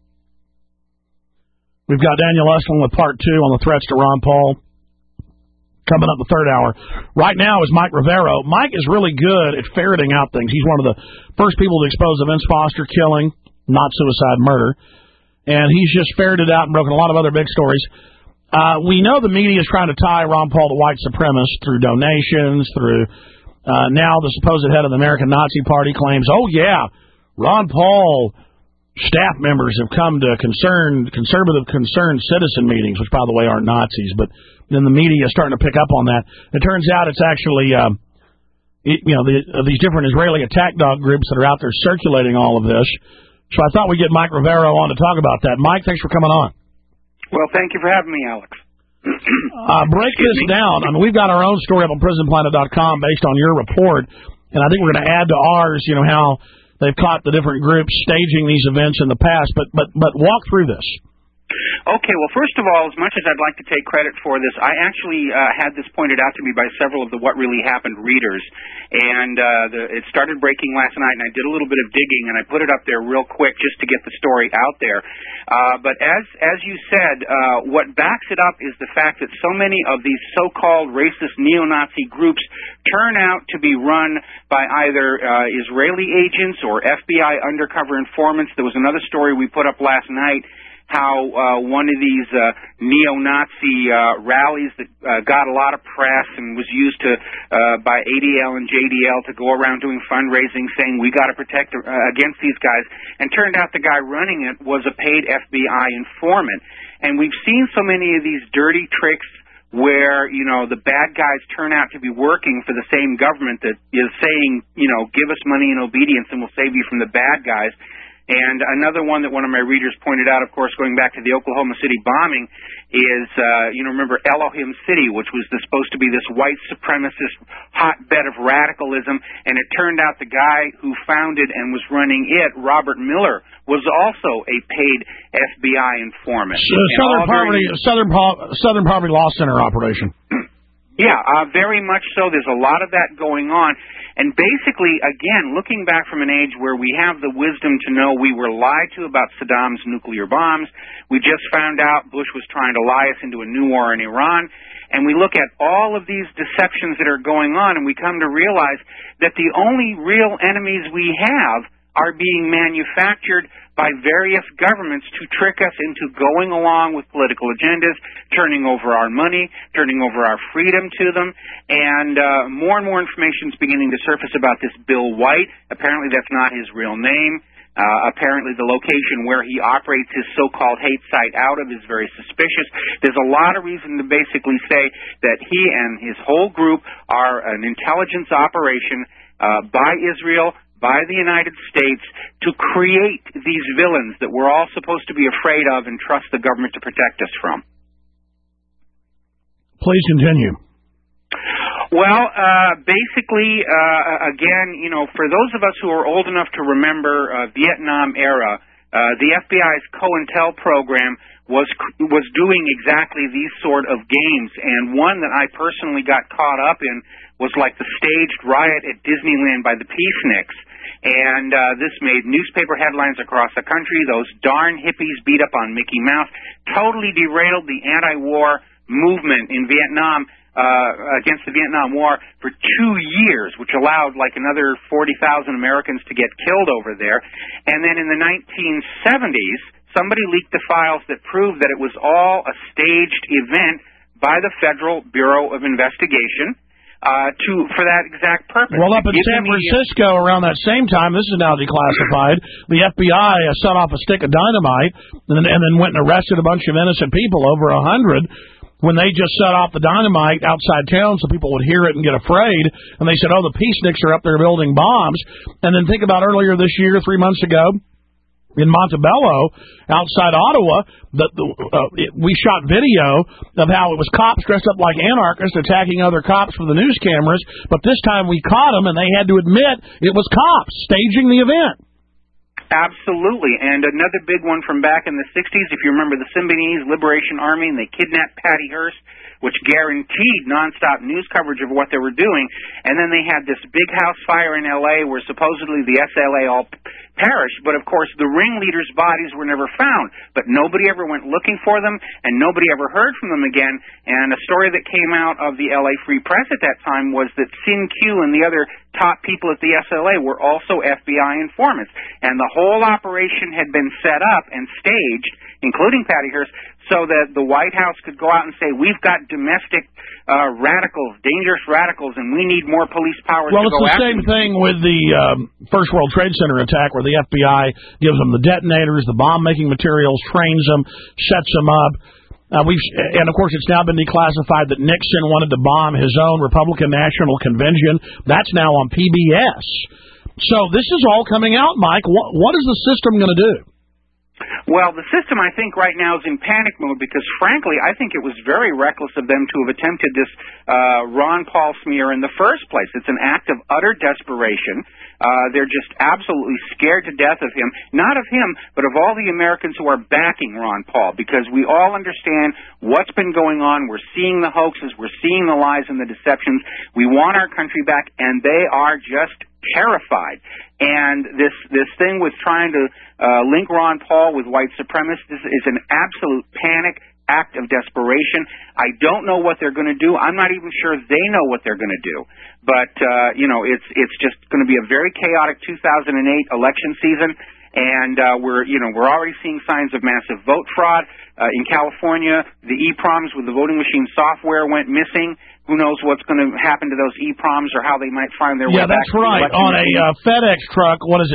We've got Daniel Estlin with part 2 on the threats to Ron Paul. Coming up the third hour. Right now is Mike Rivero. Mike is really good at ferreting out things. He's one of the first people to expose the Vince Foster killing, not suicide, murder. And he's just ferreted out and broken a lot of other big stories. We know the media is trying to tie Ron Paul to white supremacists through donations, through now the supposed head of the American Nazi Party claims, oh, yeah, Ron Paul staff members have come to conservative concerned citizen meetings, which, by the way, aren't Nazis, but then the media is starting to pick up on that. It turns out it's actually, these different Israeli attack dog groups that are out there circulating all of this. So I thought we'd get Mike Rivero on to talk about that. Mike, thanks for coming on.
Well, thank you for having me, Alex.
Break this down. I mean, we've got our own story up on PrisonPlanet.com based on your report, and I think we're going to add to ours, how they've caught the different groups staging these events in the past. But walk through this.
Okay, well, first of all, as much as I'd like to take credit for this, I actually had this pointed out to me by several of the What Really Happened readers, and it started breaking last night, and I did a little bit of digging, and I put it up there real quick just to get the story out there. But as you said, what backs it up is the fact that so many of these so-called racist neo-Nazi groups turn out to be run by either Israeli agents or FBI undercover informants. There was another story we put up last night, how one of these neo-Nazi rallies that got a lot of press and was used by ADL and JDL to go around doing fundraising saying we got to protect against these guys, and turned out the guy running it was a paid FBI informant. And we've seen so many of these dirty tricks where, the bad guys turn out to be working for the same government that is saying, give us money and obedience and we'll save you from the bad guys. And another one that one of my readers pointed out, of course, going back to the Oklahoma City bombing, is, remember Elohim City, which was supposed to be this white supremacist hotbed of radicalism, and it turned out the guy who founded and was running it, Robert Miller, was also a paid FBI informant.
Southern Poverty Law Center operation.
Yeah, very much so. There's a lot of that going on. And basically, again, looking back from an age where we have the wisdom to know we were lied to about Saddam's nuclear bombs, we just found out Bush was trying to lie us into a new war in Iran, and we look at all of these deceptions that are going on, and we come to realize that the only real enemies we have are being manufactured by various governments to trick us into going along with political agendas, turning over our money, turning over our freedom to them, and more information is beginning to surface about this Bill White. Apparently that's not his real name. Apparently the location where he operates his so-called hate site out of is very suspicious. There's a lot of reason to basically say that he and his whole group are an intelligence operation by Israel, by the United States, to create these villains that we're all supposed to be afraid of and trust the government to protect us from.
Please continue.
Well, basically, again, for those of us who are old enough to remember Vietnam era, the FBI's COINTEL program was doing exactly these sort of games, and one that I personally got caught up in was like the staged riot at Disneyland by the Peaceniks. And this made newspaper headlines across the country. Those darn hippies beat up on Mickey Mouse, totally derailed the anti-war movement in Vietnam against the Vietnam War for 2 years, which allowed like another 40,000 Americans to get killed over there. And then in the 1970s, somebody leaked the files that proved that it was all a staged event by the Federal Bureau of Investigation. For that exact purpose.
Well, up in San Francisco around that same time, this is now declassified, the FBI set off a stick of dynamite and then went and arrested a bunch of innocent people, over 100, when they just set off the dynamite outside town so people would hear it and get afraid. And they said, the Peaceniks are up there building bombs. And then think about earlier this year, 3 months ago, in Montebello, outside Ottawa, we shot video of how it was cops dressed up like anarchists attacking other cops with the news cameras, but this time we caught them and they had to admit it was cops staging the event.
Absolutely. And another big one from back in the 60s, if you remember the Symbionese Liberation Army, and they kidnapped Patty Hearst. which guaranteed nonstop news coverage of what they were doing. And then they had this big house fire in L.A. where supposedly the SLA all perished, but of course the ringleaders' bodies were never found. But nobody ever went looking for them, and nobody ever heard from them again. And a story that came out of the L.A. Free Press at that time was that Sin Q and the other top people at the SLA were also FBI informants. And the whole operation had been set up and staged, including Patty Hearst, so that the White House could go out and say, we've got domestic radicals, dangerous radicals, and we need more police powers
well,
to go after them.
Well, it's the same thing with the First World Trade Center attack, where the FBI gives them the detonators, the bomb-making materials, trains them, sets them up. And, of course, it's now been declassified that Nixon wanted to bomb his own Republican National Convention. That's now on PBS. So this is all coming out, Mike. What is the system going to do?
Well, the system, I think, right now is in panic mode because, frankly, I think it was very reckless of them to have attempted this Ron Paul smear in the first place. It's an act of utter desperation. They're just absolutely scared to death of him. Not of him, but of all the Americans who are backing Ron Paul, because we all understand what's been going on. We're seeing the hoaxes. We're seeing the lies and the deceptions. We want our country back, and they are just terrified. And this thing with trying to link Ron Paul with white supremacists is an absolute panic act of desperation. I don't know what they're going to do. I'm not even sure they know what they're going to do. But it's just going to be a very chaotic 2008 election season. And we're already seeing signs of massive vote fraud in California. The EPROMs with the voting machine software went missing. Who knows what's going to happen to those EPROMs or how they might find their way back.
Yeah, that's right. On a FedEx truck, 1,500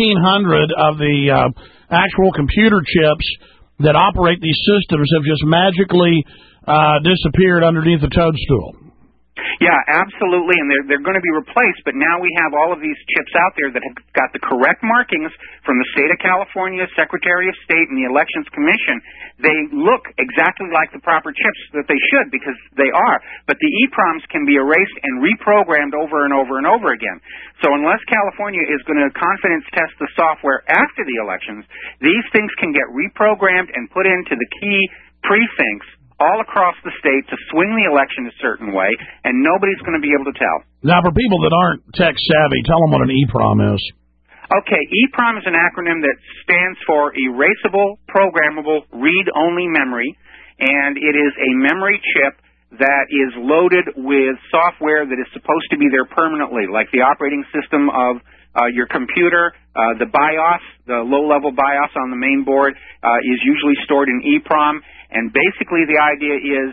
of the actual computer chips that operate these systems have just magically disappeared underneath the toadstool.
Yeah, absolutely, and they're going to be replaced, but now we have all of these chips out there that have got the correct markings from the state of California, Secretary of State, and the Elections Commission. They look exactly like the proper chips that they should, because they are, but the EPROMs can be erased and reprogrammed over and over and over again. So unless California is going to confidence test the software after the elections, these things can get reprogrammed and put into the key precincts all across the state to swing the election a certain way, and nobody's going to be able to tell.
Now, for people that aren't tech-savvy, tell them what an EPROM is.
Okay, EPROM is an acronym that stands for Erasable Programmable Read-Only Memory, and it is a memory chip that is loaded with software that is supposed to be there permanently, like the operating system of your computer. The BIOS, the low-level BIOS on the main board, is usually stored in EPROM. And basically the idea is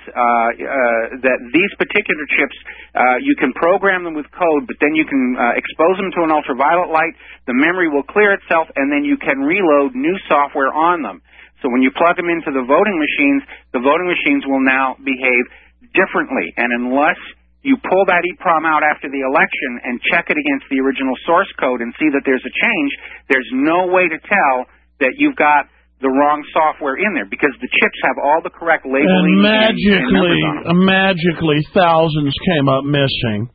that these particular chips, you can program them with code, but then you can expose them to an ultraviolet light, the memory will clear itself, and then you can reload new software on them. So when you plug them into the voting machines will now behave differently. And unless you pull that EPROM out after the election and check it against the original source code and see that there's a change, there's no way to tell that you've got the wrong software in there, because the chips have all the correct labeling
and magically thousands came up missing.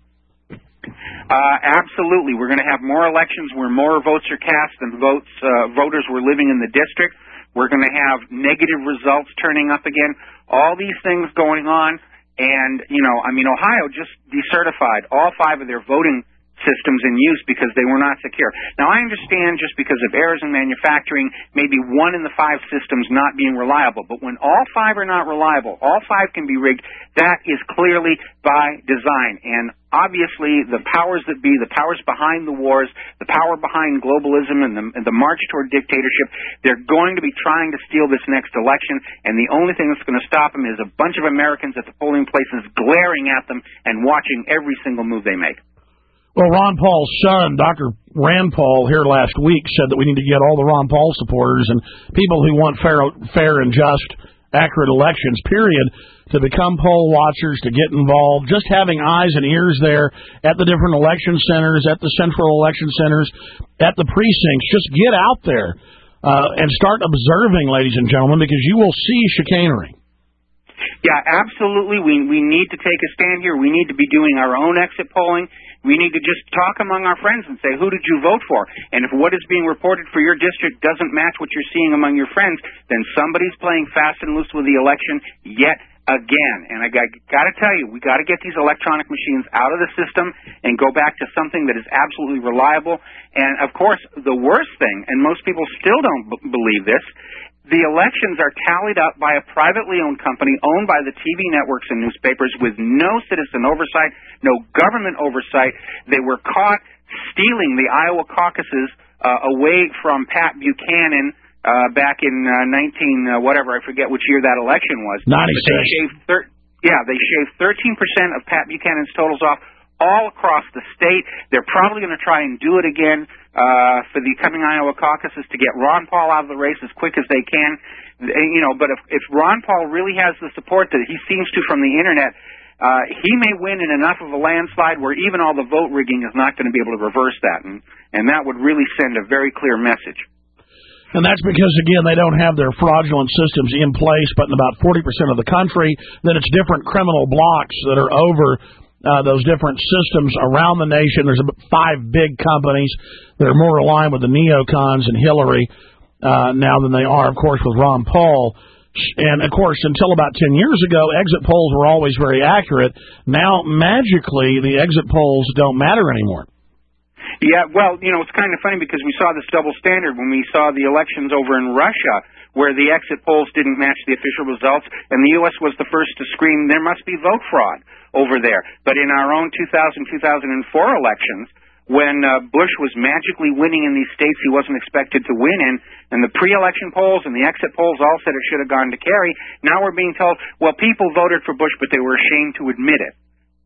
Absolutely. We're going to have more elections where more votes are cast than voters were living in the district. We're going to have negative results turning up again. All these things going on, and Ohio just decertified all 5 of their voting systems in use because they were not secure. Now, I understand just because of errors in manufacturing, maybe 1 in the 5 systems not being reliable, but when all 5 are not reliable, all 5 can be rigged, that is clearly by design. And obviously, the powers that be, the powers behind the wars, the power behind globalism and the march toward dictatorship, they're going to be trying to steal this next election, and the only thing that's going to stop them is a bunch of Americans at the polling places glaring at them and watching every single move they make.
Well, Ron Paul's son, Dr. Rand Paul, here last week said that we need to get all the Ron Paul supporters and people who want fair and just, accurate elections, period, to become poll watchers, to get involved. Just having eyes and ears there at the different election centers, at the central election centers, at the precincts. Just get out there and start observing, ladies and gentlemen, because you will see chicanery.
Yeah, absolutely. We need to take a stand here. We need to be doing our own exit polling. We need to just talk among our friends and say, who did you vote for? And if what is being reported for your district doesn't match what you're seeing among your friends, then somebody's playing fast and loose with the election, yet again. And I got to tell you, we got to get these electronic machines out of the system and go back to something that is absolutely reliable. And, of course, the worst thing, and most people still don't believe this, the elections are tallied up by a privately owned company owned by the TV networks and newspapers with no citizen oversight, no government oversight. They were caught stealing the Iowa caucuses away from Pat Buchanan back in whatever, I forget which year that election was.
96.
They shaved 13% of Pat Buchanan's totals off all across the state. They're probably going to try and do it again for the coming Iowa caucuses to get Ron Paul out of the race as quick as they can. But if Ron Paul really has the support that he seems to from the internet, he may win in enough of a landslide where even all the vote rigging is not going to be able to reverse that, and that would really send a very clear message.
And that's because, again, they don't have their fraudulent systems in place, but in about 40% of the country, then it's different criminal blocks that are over those different systems around the nation. There's 5 big companies that are more aligned with the neocons and Hillary now than they are, of course, with Ron Paul. And, of course, until about 10 years ago, exit polls were always very accurate. Now, magically, the exit polls don't matter anymore.
Yeah, well, it's kind of funny because we saw this double standard when we saw the elections over in Russia, where the exit polls didn't match the official results, and the U.S. was the first to scream, there must be vote fraud over there. But in our own 2000-2004 elections, when Bush was magically winning in these states he wasn't expected to win in, and the pre-election polls and the exit polls all said it should have gone to Kerry, now we're being told, well, people voted for Bush, but they were ashamed to admit it.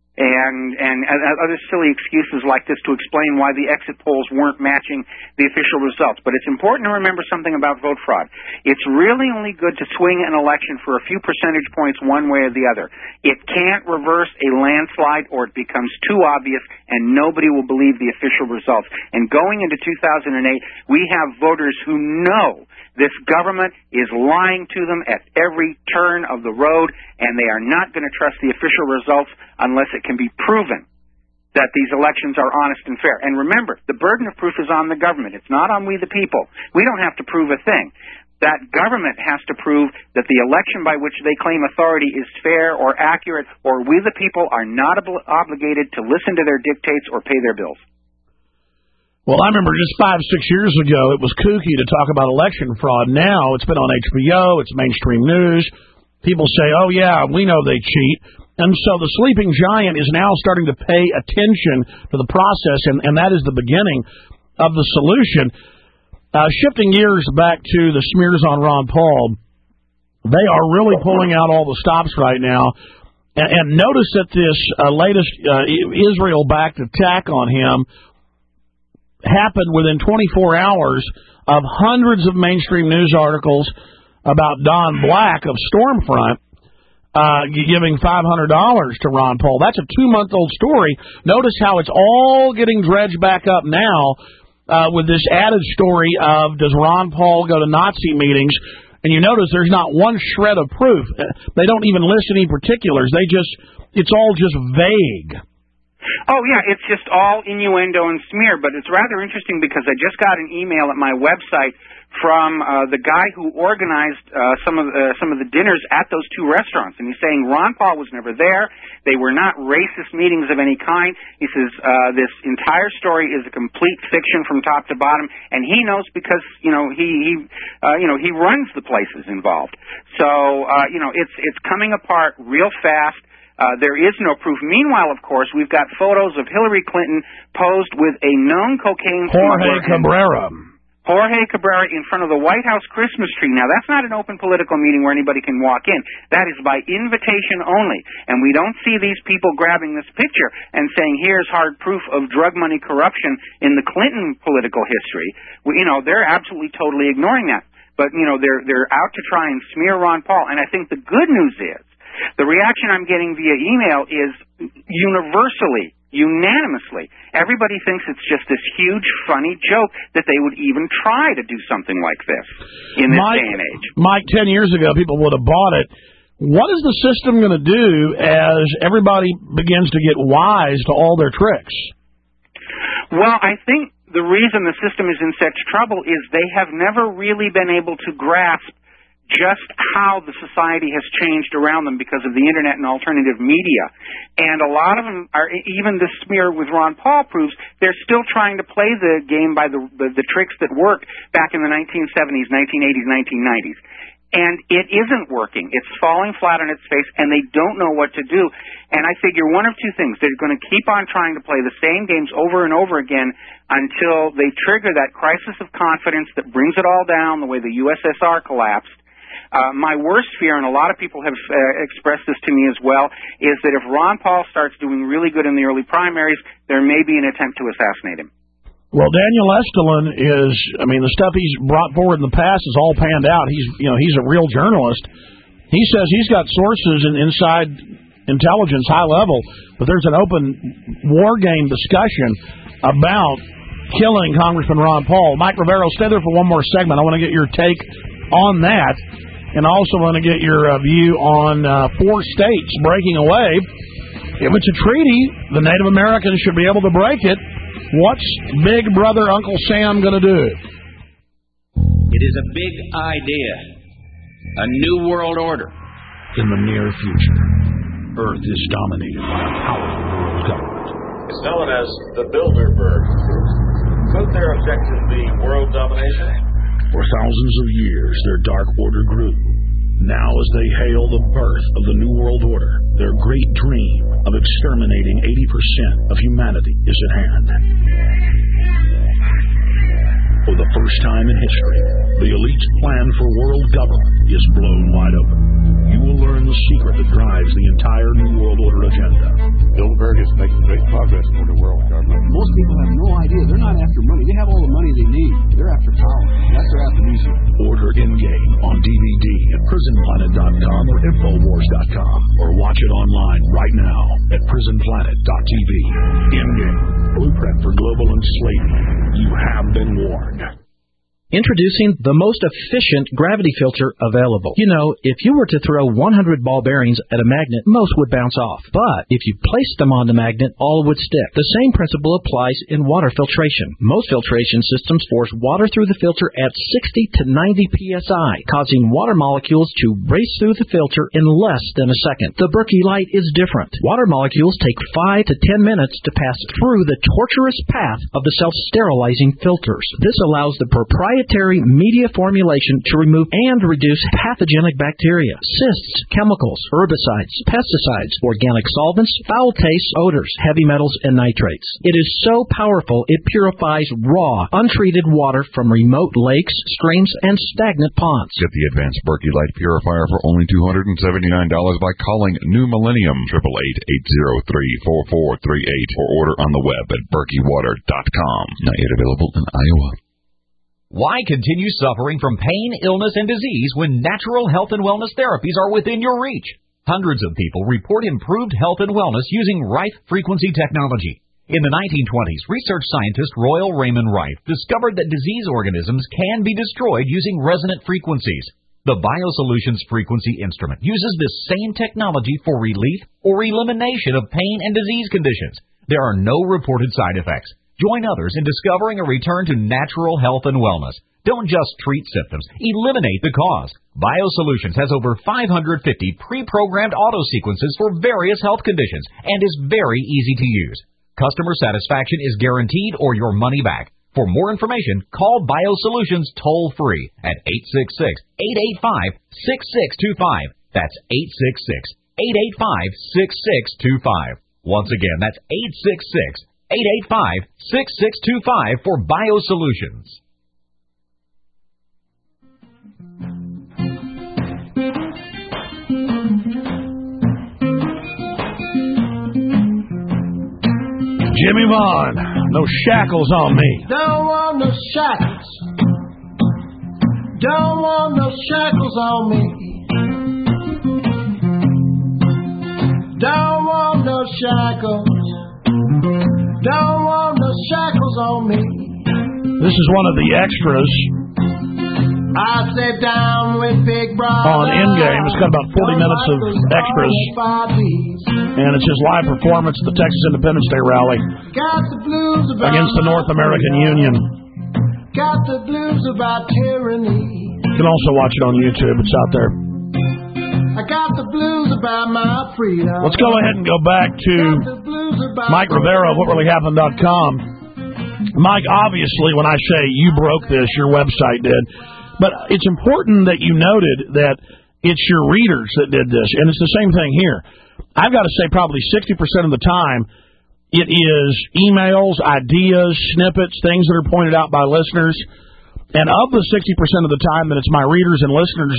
And other silly excuses like this to explain why the exit polls weren't matching the official results. But it's important to remember something about vote fraud. It's really only good to swing an election for a few percentage points one way or the other. It can't reverse a landslide or it becomes too obvious and nobody will believe the official results. And going into 2008, we have voters who know this government is lying to them at every turn of the road, and they are not going to trust the official results unless it can be proven that these elections are honest and fair. And remember, the burden of proof is on the government. It's not on we the people. We don't have to prove a thing. That government has to prove that the election by which they claim authority is fair or accurate, or we the people are not obligated to listen to their dictates or pay their bills.
Well, I remember just 5-6 years ago, it was kooky to talk about election fraud. Now it's been on HBO, it's mainstream news. People say, oh, yeah, we know they cheat. And so the sleeping giant is now starting to pay attention to the process, and that is the beginning of the solution. Shifting gears back to the smears on Ron Paul, they are really pulling out all the stops right now. And notice that this latest Israel-backed attack on him happened within 24 hours of hundreds of mainstream news articles about Don Black of Stormfront giving $500 to Ron Paul. That's a 2-month-old story. Notice how it's all getting dredged back up now with this added story of does Ron Paul go to Nazi meetings? And you notice there's not one shred of proof. They don't even list any particulars. It's all just vague.
Oh, yeah, it's just all innuendo and smear, but it's rather interesting because I just got an email at my website from the guy who organized some of the dinners at those 2 restaurants, and he's saying Ron Paul was never there. They were not racist meetings of any kind. He says this entire story is a complete fiction from top to bottom, and he knows because he runs the places involved. So it's coming apart real fast. There is no proof. Meanwhile, of course, we've got photos of Hillary Clinton posed with a known cocaine smuggler. Jorge Cabrera in front of the White House Christmas tree. Now, that's not an open political meeting where anybody can walk in. That is by invitation only. And we don't see these people grabbing this picture and saying, here's hard proof of drug money corruption in the Clinton political history. They're absolutely totally ignoring that. But, they're out to try and smear Ron Paul. And I think the good news is, the reaction I'm getting via email is universally, unanimously. Everybody thinks it's just this huge, funny joke that they would even try to do something like this in this day and age.
Mike, 10 years ago, people would have bought it. What is the system going to do as everybody begins to get wise to all their tricks?
Well, I think the reason the system is in such trouble is they have never really been able to grasp just how the society has changed around them because of the internet and alternative media. And a lot of them are, even the smear with Ron Paul proves, they're still trying to play the game by the tricks that worked back in the 1970s, 1980s, 1990s. And it isn't working. It's falling flat on its face, and they don't know what to do. And I figure one of two things. They're going to keep on trying to play the same games over and over again until they trigger that crisis of confidence that brings it all down the way the USSR collapsed. My worst fear, and a lot of people have expressed this to me as well, is that if Ron Paul starts doing really good in the early primaries, there may be an attempt to assassinate him.
Well, Daniel Estulin is, the stuff he's brought forward in the past is all panned out. He's a real journalist. He says he's got sources inside intelligence, high level, but there's an open war game discussion about killing Congressman Ron Paul. Mike Rivero, stay there for one more segment. I want to get your take on that, and I also want to get your view on 4 states breaking away. If it's a treaty, the Native Americans should be able to break it. What's Big Brother Uncle Sam going to do?
It is a big idea. A new world order.
In the near future, Earth is dominated by a powerful world government.
It's known as the Bilderberg Group. Could their objective be world domination?
For thousands of years, their dark order grew. Now, as they hail the birth of the New World Order, their great dream of exterminating 80% of humanity is at hand. For the first time in history, the elite's plan for world government is blown wide open. You will learn the secret that drives the entire New World Order agenda.
Bilderberg is making great progress toward a world government.
Most people have no idea. They're not after money. They have all the money they need. They're after power. That's their after-music.
Order Endgame on DVD at PrisonPlanet.com or Infowars.com, or watch it online right now at PrisonPlanet.tv. Endgame, blueprint for global enslavement. You have been warned.
Introducing the most efficient gravity filter available. You know, if you were to throw 100 ball bearings at a magnet, most would bounce off. But if you placed them on the magnet, all would stick. The same principle applies in water filtration. Most filtration systems force water through the filter at 60 to 90 psi, causing water molecules to race through the filter in less than a second. The Berkey Light is different. Water molecules take 5 to 10 minutes to pass through the tortuous path of the self-sterilizing filters. This allows the proprietary media formulation to remove and reduce pathogenic bacteria, cysts, chemicals, herbicides, pesticides, organic solvents, foul tastes, odors, heavy metals, and nitrates. It is so powerful it purifies raw, untreated water from remote lakes, streams, and stagnant ponds.
Get the advanced Berkey Light Purifier for only $279 by calling New Millennium 888-803-4438 or order on the web at berkeywater.com. Not yet available in Iowa.
Why continue suffering from pain, illness, and disease when natural health and wellness therapies are within your reach? Hundreds of people report improved health and wellness using Rife frequency technology. In the 1920s, research scientist Royal Raymond Rife discovered that disease organisms can be destroyed using resonant frequencies. The BioSolutions frequency instrument uses this same technology for relief or elimination of pain and disease conditions. There are no reported side effects. Join others in discovering a return to natural health and wellness. Don't just treat symptoms, eliminate the cause. BioSolutions has over 550 pre-programmed auto sequences for various health conditions and is very easy to use. Customer satisfaction is guaranteed or your money back. For more information, call BioSolutions toll-free at 866-885-6625. That's 866-885-6625. Once again, that's 866-885-6625 for BioSolutions.
Jimmy Vaughn, no shackles on me.
Don't want no shackles. Don't want no shackles on me. Don't want no shackles. Don't want no shackles on me.
This is one of the extras
I sit down with Big Brother
on Endgame. It's got about 40 minutes of extras, and it's his live performance at the Texas Independence Day rally
against
the North American Union.
Got the blues about tyranny.
You can also watch it on YouTube. It's out there.
I got the blues about my freedom.
Let's go ahead and go back to Mike Rivera of WhatReallyHappened.com. Mike, obviously, when I say you broke this, your website did. But it's important that you noted that it's your readers that did this. And it's the same thing here. I've got to say probably 60% of the time, it is emails, ideas, snippets, things that are pointed out by listeners. And of the 60% of the time that it's my readers and listeners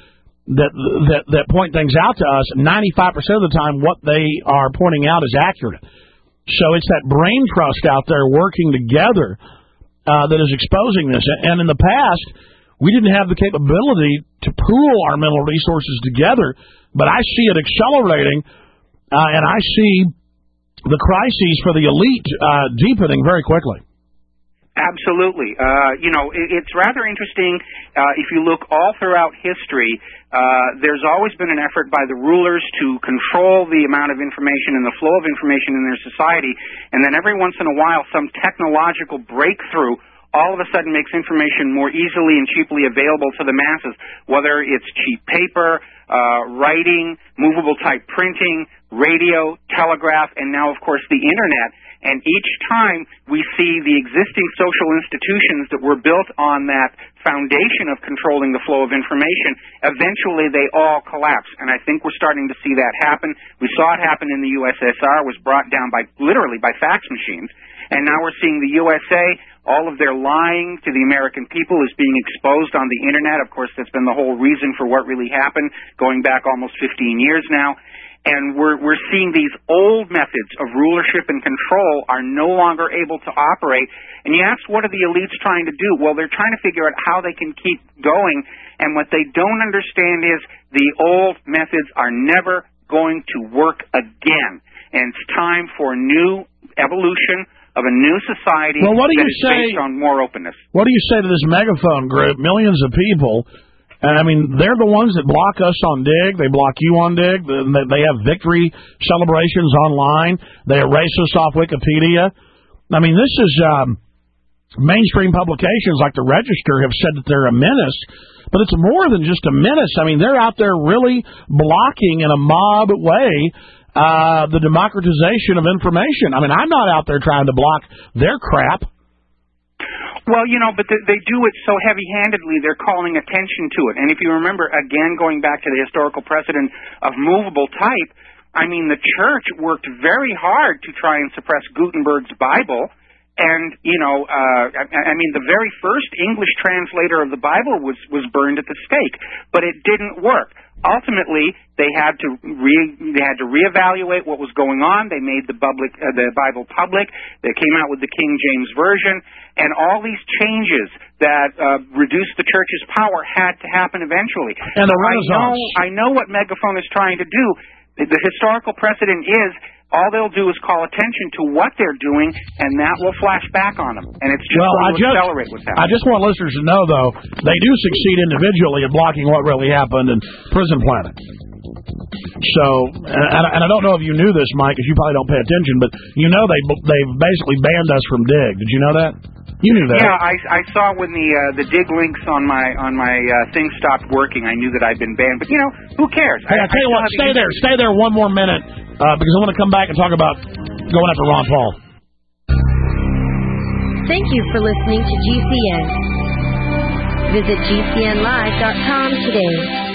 that point things out to us, 95% of the time what they are pointing out is accurate. So it's that brain trust out there working together that is exposing this. And in the past, we didn't have the capability to pool our mental resources together, but I see it accelerating, and I see the crises for the elite deepening very quickly.
Absolutely. It's rather interesting. If you look all throughout history, there's always been an effort by the rulers to control the amount of information and the flow of information in their society, and then every once in a while some technological breakthrough all of a sudden makes information more easily and cheaply available to the masses, whether it's cheap paper, writing, movable type printing, radio, telegraph, and now, of course, the Internet. And each time we see the existing social institutions that were built on that foundation of controlling the flow of information, eventually they all collapse. And I think we're starting to see that happen. We saw it happen in the USSR, was brought down literally by fax machines. And now we're seeing the USA, all of their lying to the American people is being exposed on the Internet. Of course, that's been the whole reason for what really happened, going back almost 15 years now. And we're seeing these old methods of rulership and control are no longer able to operate. And you ask, what are the elites trying to do? Well, they're trying to figure out how they can keep going. And what they don't understand is the old methods are never going to work again. And it's time for new evolution of a new society based on more openness.
What do you say to this megaphone group, millions of people? And I mean, they're the ones that block us on Dig. They block you on Dig. They have victory celebrations online. They erase us off Wikipedia. I mean, this is mainstream publications like the Register have said that they're a menace, but it's more than just a menace. I mean, they're out there really blocking in a mob way the democratization of information. I mean, I'm not out there trying to block their crap.
Well, but they do it so heavy-handedly, they're calling attention to it. And if you remember, again, going back to the historical precedent of movable type, I mean, the church worked very hard to try and suppress Gutenberg's Bible. And, I mean, the very first English translator of the Bible was burned at the stake. But it didn't work. Ultimately, they had to reevaluate what was going on. They made the Bible public. They came out with the King James Version, and all these changes that reduced the church's power had to happen eventually.
And the Renaissance.
I know what Megaphone is trying to do. The historical precedent is all they'll do is call attention to what they're doing, and that will flash back on them. And it's just going to accelerate what's happening.
I just want listeners to know, though, they do succeed individually at blocking what really happened in Prison Planet. So, and I don't know if you knew this, Mike, because you probably don't pay attention, but they've basically banned us from Dig. Did you know that? You knew that.
Yeah, I saw when the Dig links on my thing stopped working. I knew that I'd been banned, but who cares?
Hey, I tell you what, stay there one more minute because I want to come back and talk about going after Ron Paul.
Thank you for listening to GCN. Visit GCNlive.com today.